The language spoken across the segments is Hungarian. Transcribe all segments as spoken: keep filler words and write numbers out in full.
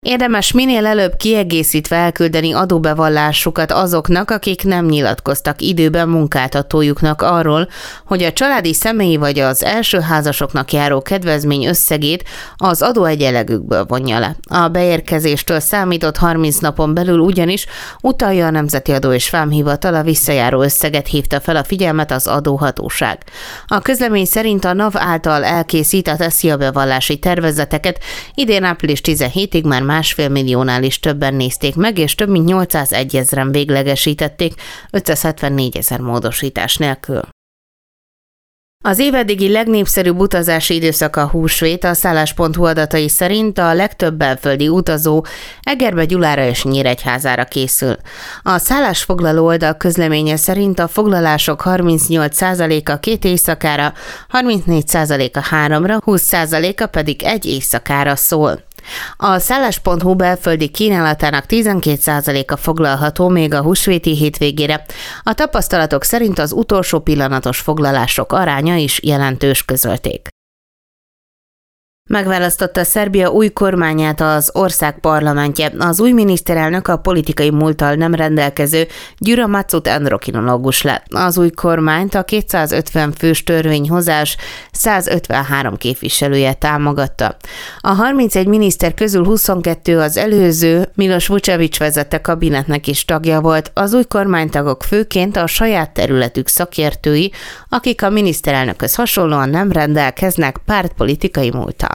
Érdemes minél előbb kiegészítve elküldeni adóbevallásukat azoknak, akik nem nyilatkoztak időben munkáltatójuknak arról, hogy a családi személyi vagy az első házasoknak járó kedvezmény összegét az adóegyenlegükből vonja le. A beérkezéstől számított harminc napon belül ugyanis utalja a Nemzeti Adó és Vámhivatal, a visszajáró összeget hívta fel a figyelmet az adóhatóság. A közlemény szerint a NAV által elkészített SZIA bevallási tervezeteket idén április tizenhétig már másfél milliónál is többen nézték meg, és több mint nyolcszázegy ezren véglegesítették, ötszázhetvennégy ezer módosítás nélkül. Az év eddigi legnépszerűbb utazási időszak a húsvét. A szállás pont hu adatai szerint a legtöbb belföldi utazó Egerbe, Gyulára és Nyíregyházára készül. A szállásfoglaló oldal közleménye szerint a foglalások harmincnyolc százaléka két éjszakára, harmincnégy százaléka háromra, húsz százaléka pedig egy éjszakára szól. A szállás pont hu belföldi kínálatának tizenkét százaléka foglalható még a húsvéti hétvégére. A tapasztalatok szerint az utolsó pillanatos foglalások aránya is jelentős, közölték. Megválasztotta Szerbia új kormányát az ország parlamentje. Az új miniszterelnök a politikai múlttal nem rendelkező Gyura Macut endokrinológus lett. Az új kormányt a kétszázötven fős törvényhozás százötvenhárom képviselője támogatta. A harmincegy miniszter közül huszonkettő az előző Miloš Vučević vezette kabinetnek is tagja volt. Az új kormánytagok főként a saját területük szakértői, akik a miniszterelnökhöz hasonlóan nem rendelkeznek pártpolitikai múlttal.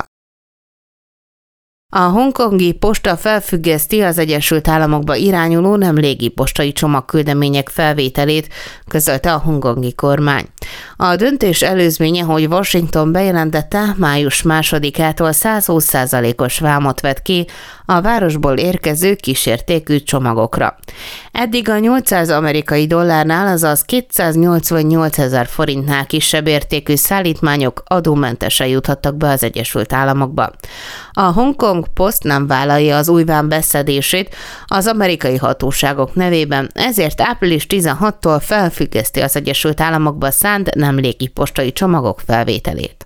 A hongkongi posta felfüggeszti az Egyesült Államokba irányuló nem légipostai csomagküldemények felvételét, közölte a hongkongi kormány. A döntés előzménye, hogy Washington bejelentette, május másodikától százhúsz százalékos vámot vett ki a városból érkező kísértékű csomagokra. Eddig a nyolcszáz amerikai dollárnál, azaz kétszáznyolcvannyolc ezer forintnál kisebb értékű szállítmányok adómentesen juthattak be az Egyesült Államokba. A Hongkong Post nem vállalja az új vám beszedését az amerikai hatóságok nevében, ezért április tizenhatodikától felfüggeszti az Egyesült Államokba szánt nem légipostai csomagok felvételét.